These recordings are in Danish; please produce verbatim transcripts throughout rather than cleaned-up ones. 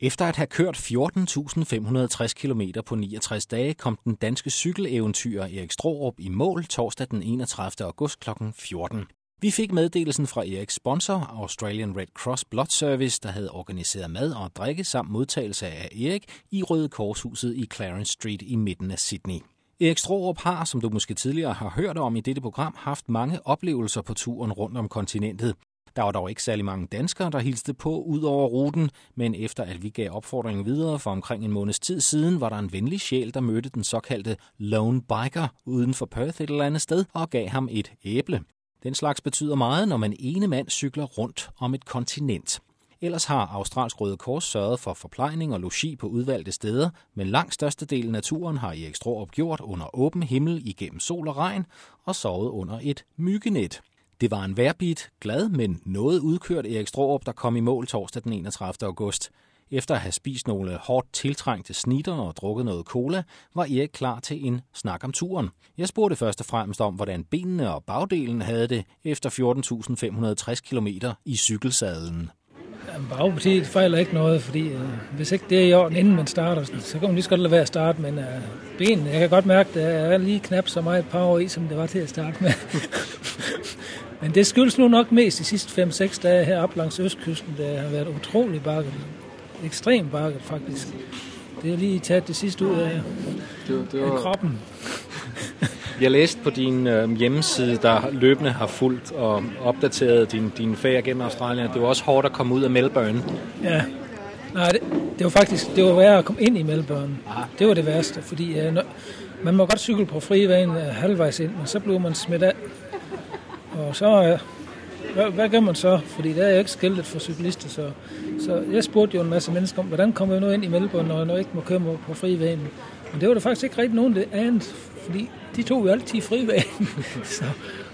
Efter at have kørt fjorten tusind fem hundrede og tres kilometer på niogtres dage, kom den danske cykeleventyrer Erik Straarup i mål torsdag den enogtredivte august klokken fjorten. Vi fik meddelelsen fra Eriks sponsor, Australian Red Cross Blood Service, der havde organiseret mad og drikke samt modtagelse af Erik i Røde Korshuset i Clarence Street i midten af Sydney. Erik Straarup har, som du måske tidligere har hørt om i dette program, haft mange oplevelser på turen rundt om kontinentet. Der var dog ikke særlig mange danskere, der hilste på ud over ruten, men efter at vi gav opfordringen videre for omkring en måneds tid siden, var der en venlig sjæl, der mødte den såkaldte lone biker uden for Perth et eller andet sted og gav ham et æble. Den slags betyder meget, når man ene mand cykler rundt om et kontinent. Ellers har Australsk Røde Kors sørget for forplejning og logi på udvalgte steder, men langt størstedelen af turen har Erik Straarup gjort under åben himmel igennem sol og regn og sovet under et myggenet. Det var en vejrbit, glad, men noget udkørt Erik Straarup, der kom i mål torsdag den enogtredivte august. Efter at have spist nogle hårdt tiltrængte snitter og drukket noget cola, var Erik klar til en snak om turen. Jeg spurgte først og fremmest om, hvordan benene og bagdelen havde det efter fjorten tusind fem hundrede og tres kilometer i cykelsadlen. Bagpartiet fejler ikke noget, fordi øh, hvis ikke det er i orden, inden man starter, så kan man lige så godt lade være at starte, men øh, benene, jeg kan godt mærke, at der er lige knap så meget power i, som det var til at starte med. Men det skyldes nu nok mest de sidste fem seks dage heroppe langs østkysten, der har været utrolig bakket. Ekstremt bakket, faktisk. Det er lige taget det sidste ud af, det, det var... af kroppen. Jeg læste på din øh, hjemmeside, der løbende har fulgt og opdateret din, din færd gennem Australien. Det var også hårdt at komme ud af Melbourne. Ja, nej, det, det var faktisk det var værre at komme ind i Melbourne. Aha. Det var det værste, fordi øh, man må godt cykle på frivejen øh, halvvejs ind, men så blev man smidt af. Og så, øh, hvad, hvad gør man så? Fordi der er jo ikke skiltet for cyklister, så, så jeg spurgte jo en masse mennesker om, hvordan kommer jeg nu ind i Melbourne, når jeg nu ikke må køre på frivejen. Men det var der faktisk ikke rigtig nogen det andet, fordi de tog jo altid frivejen. så,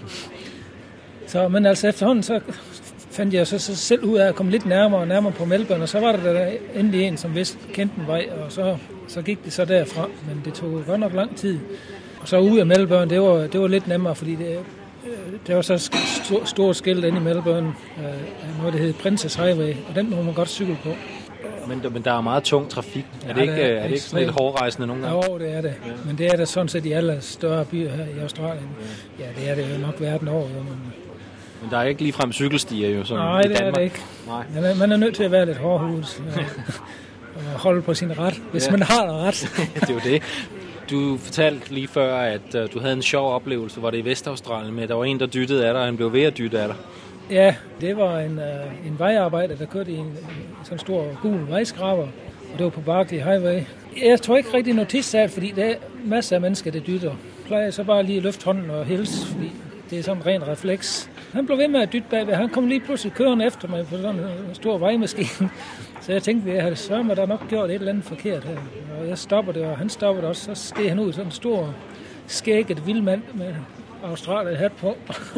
så, men altså efterhånden, så fandt jeg så, så selv ud af at komme lidt nærmere og nærmere på Melbourne, og så var der, der endelig en, som vidste kendte en vej, og så, så gik det så derfra, men det tog godt nok lang tid. Og så ude af Melbourne, det var, det var lidt nemmere, fordi det, det var så stort stor skilt inde i Melbourne, noget der hed Princess Highway, og den må man godt cykle på. Men, men der er meget tung trafik. Er ja, det ikke, er, er det ikke sådan lidt hårdrejsende nogle gange? Jo, det er det. Ja. Men det er det sådan set i alle større byer her i Australien. Ja, ja det er det jo nok verden over. Jo, men... men der er ikke ligefrem cykelstier jo som nej, i Danmark? Nej, det er det ikke. Nej. Man, er, man er nødt til at være lidt hårdhudet og holde på sin ret, hvis ja. man har en ret. Det er jo det. Du fortalte lige før, at uh, du havde en sjov oplevelse, var det i Vestaustralien med, der var en, der dyttede af dig, og han blev ved at dytte af dig. Ja, det var en, uh, en vejarbejder, der kørte i en, en sådan stor gul vejskraber, og det var på Barkly Highway. Jeg tror ikke rigtig notits af, fordi der er masser af mennesker, der dytter. Jeg plejer så bare lige at løfte hånden og hilse, fordi det er sådan en ren refleks. Han blev ved med at dytte bagved. Han kom lige pludselig kørende efter mig på sådan en stor vejmaskine. Så jeg tænkte, at jeg sørger mig, der nok gjort et eller andet forkert her. Og jeg stopper det, og han stopper det også. Så steg han ud sådan en stor, skægget vildmand med Australien hat på.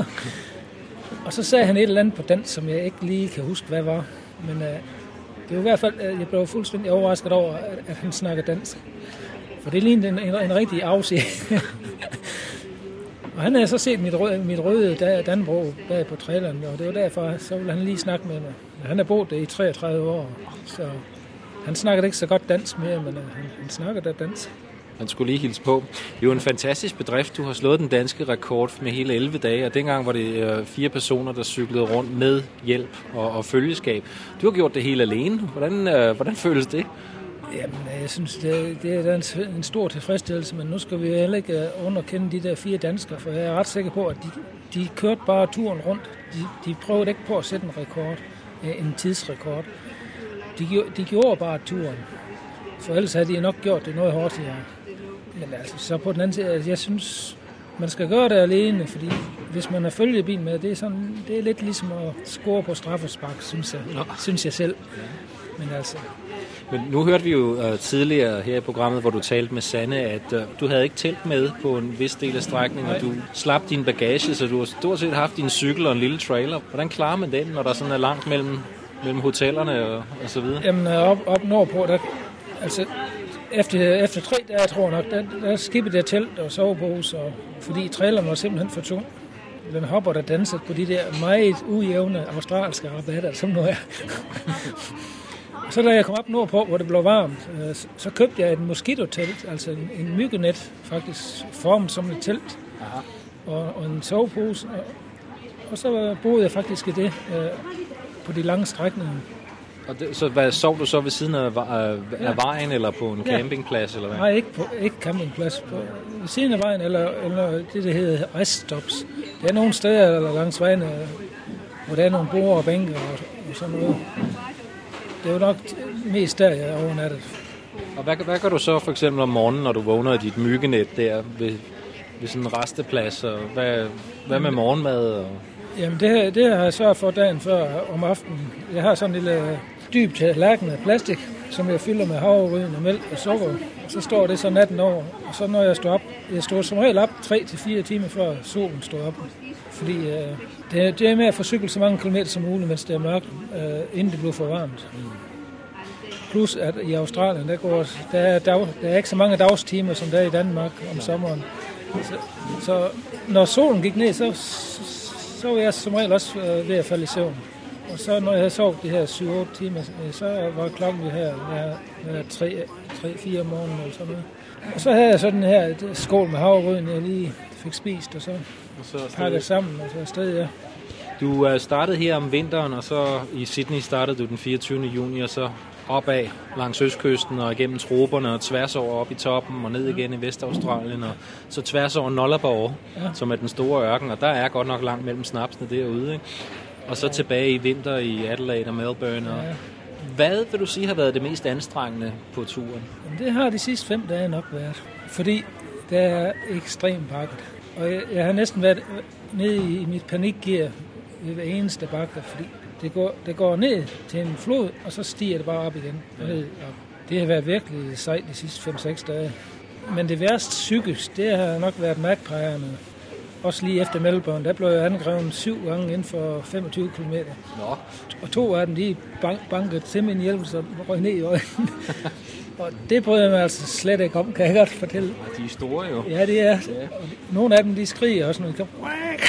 Og så sagde han et eller andet på dansk, som jeg ikke lige kan huske, hvad var. Men uh, det var i hvert fald, uh, jeg blev fuldstændig overrasket over, at, at han snakker dansk. For det lignede en, en, en rigtig afsig. Og han havde så set mit røde, mit røde Danbro bag på traileren, og det var derfor, så ville han lige snakke med mig. Han har boet der i treogtredive år, så han snakkede ikke så godt dansk mere, men uh, han, han snakker da dansk. Han skulle lige hilse på. Det er jo en fantastisk bedrift. Du har slået den danske rekord med hele elleve dage, og dengang var det øh, fire personer, der cyklede rundt med hjælp og, og følgeskab. Du har gjort det hele alene. Hvordan, øh, hvordan føles det? Jamen, jeg synes, det, det er en, en stor tilfredsstillelse, men nu skal vi heller ikke underkende de der fire danskere, for jeg er ret sikker på, at de, de kørte bare turen rundt. De, de prøvede ikke på at sætte en rekord, en tidsrekord. De, de gjorde bare turen, for ellers havde de nok gjort det noget hurtigere. Men altså, så på den anden side, jeg synes, man skal gøre det alene, fordi hvis man har følgebil med, det er, sådan, det er lidt ligesom at score på straffespark, synes jeg, synes jeg selv. Men altså... Men nu hørte vi jo uh, tidligere her i programmet, hvor du talte med Sanne, at uh, du havde ikke telt med på en vis del af strækningen, og du slap din bagage, så du har stort set haft din cykel og en lille trailer. Hvordan klarer man den, når der sådan er langt mellem, mellem hotellerne og, og så videre? Jamen op, op nordpå, der, altså efter, efter tre dage, tror jeg nok, der, der skippede jeg telt og sovepose, og, fordi traileren var simpelthen for tung. Den hopper der danset på de der meget ujævne australske rabatter, som nu er. Så da jeg kom op nordpå, hvor det blev varmt, øh, så købte jeg et mosquito-telt, altså en, en myggenet, faktisk formet som et telt, og, og en sovepose. Og, og så boede jeg faktisk i det øh, på de lange strækninger. Og det, så hvad, sov du så ved siden af, af, ja. af vejen, eller på en ja. campingplads? Eller hvad? Nej, ikke på ikke campingplads. På, ved siden af vejen, eller, eller det, der hedder reststops. Det er nogle steder eller langs vejen, hvor der er nogle borde og bænker og, og sådan noget. Det er jo nok mest der, jeg er overnattet. Og hvad, hvad gør du så for eksempel om morgenen, når du vågner i dit myggenet der ved, ved sådan en resteplads? Og hvad, hvad med morgenmad? Og... Jamen det, det har jeg sørget for dagen før om aftenen. Jeg har sådan en lille dyb tallerken af plastik, som jeg fylder med havregryn og mælk og sukker. Og så står det så natten over. Og så når jeg står op, jeg står som regel op tre til fire timer før solen står op. Fordi øh, det, det er med at få cyklet så mange kilometer som muligt, mens det er mørkt, øh, inden det bliver for varmt. Plus at i Australien, der, går, der, er dag, der er ikke så mange dagstimer, som der er i Danmark om sommeren. Så, så når solen gik ned, så, så var jeg som regel også øh, ved at falde i søvn. Og så når jeg havde sovet de her syv otte timer, så var klokken her tre fire om morgenen eller sådan noget. Og så havde jeg sådan den her skål med havregryn, jeg lige fik spist, og så, og så pakket sammen, og så afsted, ja. Du startede her om vinteren, og så i Sydney startede du den fireogtyvende juni, og så opad langs østkysten og igennem troperne og tværs over op i toppen og ned igen i Vestaustralien, og så tværs over Nullarbor, ja. Som er den store ørken, og der er godt nok langt mellem snapsene derude, ikke? Og så tilbage i vinter i Adelaide og Melbourne. Og ja. Hvad vil du sige har været det mest anstrengende på turen? Jamen, det har de sidste fem dage nok været, fordi det er ekstremt bakket. Og jeg, jeg har næsten været nede i, i mit panikgear ved hver eneste bakke, fordi det går, det går ned til en flod, og så stiger det bare op igen. Ja. Det har været virkelig sejt de sidste fem seks dage. Men det værste psykisk, det har nok været magtpegerne. Også lige efter Melbourne, der blev jeg angrevet syv gange inden for femogtyve kilometer. Nå. Og to af dem, de bank, bankede til min hjælp, så røg ned i øjnene. Og det bryder jeg mig altså slet ikke om, kan jeg godt fortælle. Og de er store jo. Ja, det er. Ja. Og nogle af dem, de skriger også, når de kommer.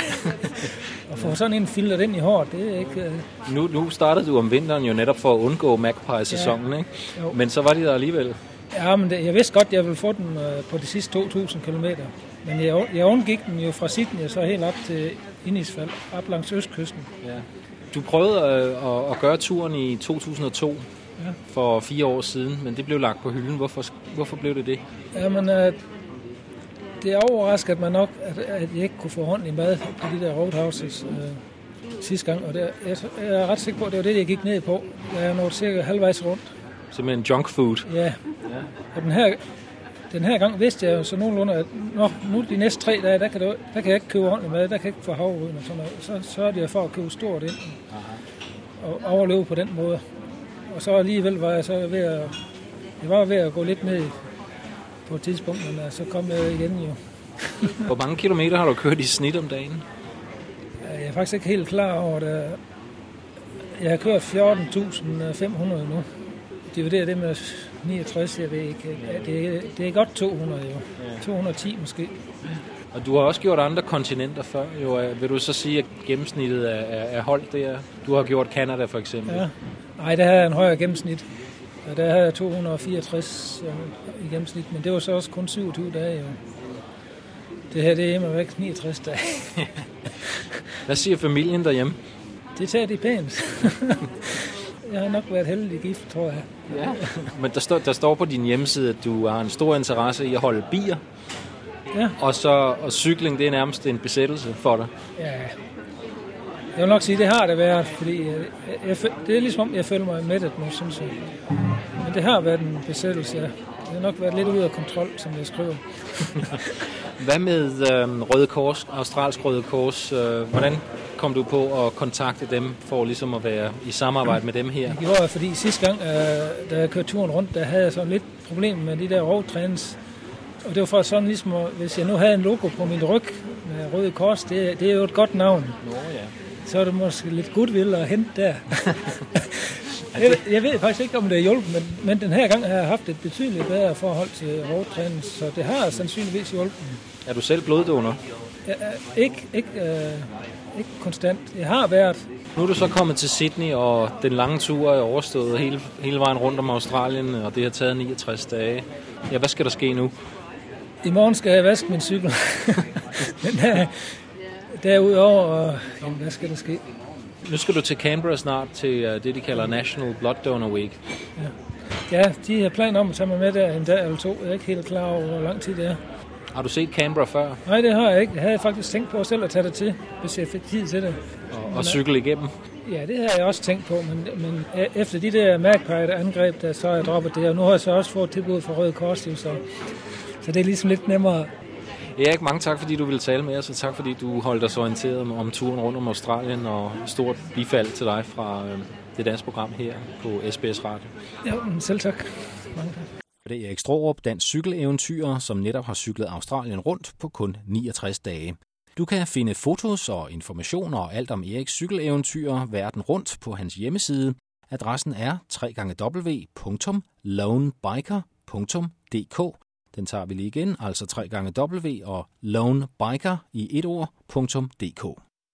Og få sådan en filter ind i håret, det er ikke... Uh... Nu, nu startede du om vinteren jo netop for at undgå magpie-sæsonen, ja. Ikke? Jo. Men så var de der alligevel. Ja, men det, jeg vidste godt, at jeg ville få den uh, på de sidste to tusind kilometer. Men jeg, jeg undgik den jo fra Sydney og så helt op til Innisfald, op langs østkysten. Ja. Du prøvede uh, at, at gøre turen i to tusind og to, ja. For fire år siden, men det blev lagt på hylden. Hvorfor, hvorfor blev det det? Jamen, uh, det er overrasket mig nok, at, at jeg ikke kunne få hånd i mad på de der roadhouses uh, sidste gang. Og det, jeg, jeg er ret sikker på, at det var det, jeg gik ned på. Jeg er nået cirka halvvejs rundt. Simpelthen junk food? Ja. Ja. Og den her... Den her gang vidste jeg jo så nogenlunde, at nå, nu de næste tre dage, der kan, du, der kan jeg ikke købe ordentligt mad, der kan jeg ikke få havregryn og sådan noget. Så sørgede jeg for at købe stort ind og overleve på den måde. Og så alligevel var jeg så ved at, jeg var ved at gå lidt ned på et tidspunkt, men så kom jeg igen jo. Hvor mange kilometer har du kørt i snit om dagen? Jeg er faktisk ikke helt klar over det. Jeg har kørt fjorten tusind fem hundrede nu. Dividerer det med niogtres, jeg ved ikke. Det er, det er godt to hundrede jo. to hundrede og ti måske. Og du har også gjort andre kontinenter før. Jo, vil du så sige, at gennemsnittet er, er, er holdt der? Du har gjort Canada for eksempel. Ja. Nej, der havde jeg en højere gennemsnit. Og der havde jeg to hundrede og fireogtres i gennemsnit, men det var så også kun syvogtyve dage. Jo. Det her, det er hjemme væk niogtres dage. Hvad siger familien derhjemme? Det tager de pænt. Jeg har nok været heldig gift, tror jeg. Ja. Men der står, der står på din hjemmeside, at du har en stor interesse i at holde bier. Ja. Og, så, og cykling, det er nærmest en besættelse for dig. Ja. Jeg vil nok sige, det har det været, fordi jeg, jeg, det er ligesom om, jeg føler mig mættet nu, synes jeg. Men det har været en besættelse, ja. Det har nok været lidt ude af kontrol, som jeg skriver. Hvad med øh, Røde Kors, Australsk Røde Kors? Øh, hvordan kom du på at kontakte dem for ligesom at være i samarbejde med dem her? Det gjorde jeg, fordi sidste gang, øh, da jeg kørte turen rundt, der havde jeg sådan lidt problem med de der roadtrains. Og det var for sådan ligesom, at, hvis jeg nu havde en logo på min ryg med Røde Kors, det, det er jo et godt navn. Nå, ja. Så er det måske lidt goodwill at hente der. jeg, jeg ved faktisk ikke, om det er hjulpet, men, men den her gang har jeg haft et betydeligt bedre forhold til roadtrains, så det har sandsynligvis hjulpet. Er du selv bloddonor? Ja, ikke, ikke, øh, ikke konstant. Jeg har været. Nu er du så kommet til Sydney, og den lange tur er overstået hele, hele vejen rundt om Australien, og det har taget niogtres dage. Ja, hvad skal der ske nu? I morgen skal jeg vaske min cykel. Men der, derudover, og, jamen, hvad skal der ske? Nu skal du til Canberra snart til uh, det, de kalder National Blood Donor Week. Ja. Ja, de har planer om at tage mig med der en dag eller to. Jeg er ikke helt klar over, hvor lang tid det er. Har du set Canberra før? Nej, det har jeg ikke. Jeg havde faktisk tænkt på selv at tage det til, hvis jeg fik tid til det. Og, og cykle igennem? Ja, det har jeg også tænkt på, men, men efter de der Magpie-angreb, der så er jeg droppet det, og nu har jeg så også fået tilbud fra Røde Kors, så, så det er ligesom lidt nemmere. Erik, mange tak, fordi du ville tale med os, og tak, fordi du holdt os orienteret om, om turen rundt om Australien, og stort bifald til dig fra øh, det danske program her på S B S Radio. Ja, selv tak. Mange tak. Det er Erik Straarup, dansk cykeleventyrer, som netop har cyklet Australien rundt på kun niogtres dage. Du kan finde fotos og informationer og alt om Eriks cykeleventyr verden rundt på hans hjemmeside. Adressen er w w w punktum lonebiker punktum d k. Den tager vi lige igen, altså w w w og lonebiker i et ord punktum d k.